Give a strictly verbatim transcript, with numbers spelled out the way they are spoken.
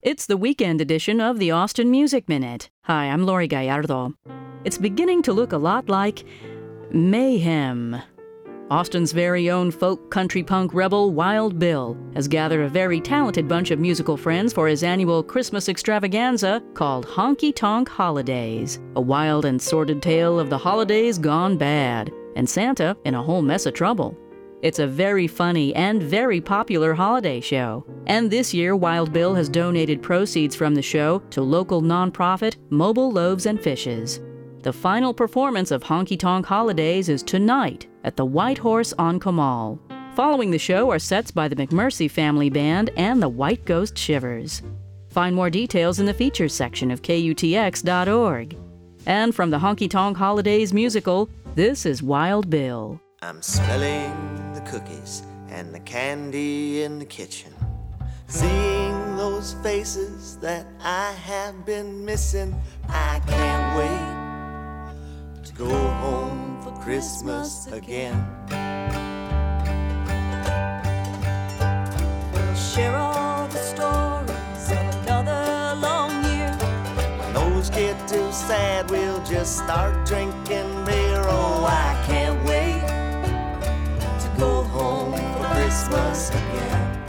It's the weekend edition of the Austin Music Minute. Hi, I'm Lori Gallardo. It's beginning to look a lot like mayhem. Austin's very own folk country punk rebel Wild Bill has gathered a very talented bunch of musical friends for his annual Christmas extravaganza called Honky Tonk Holidays, a wild and sordid tale of the holidays gone bad, and Santa in a whole mess of trouble. It's a very funny and very popular holiday show, and this year Wild Bill has donated proceeds from the show to local nonprofit Mobile Loaves and Fishes. The final performance of Honky Tonk Holidays is tonight at the White Horse on Comal. Following the show are sets by the McMurphy Family Band and the White Ghost Shivers. Find more details in the features section of K U T X dot org. And from the Honky Tonk Holidays musical, this is Wild Bill. I'm smelling the cookies and the candy in the kitchen, seeing those faces that I have been missing. I can't wait to go home for Christmas again. We'll share all the stories of another long year. When those get too sad, we'll just start drinking beer. Oh, I can't wait to go home for Christmas again.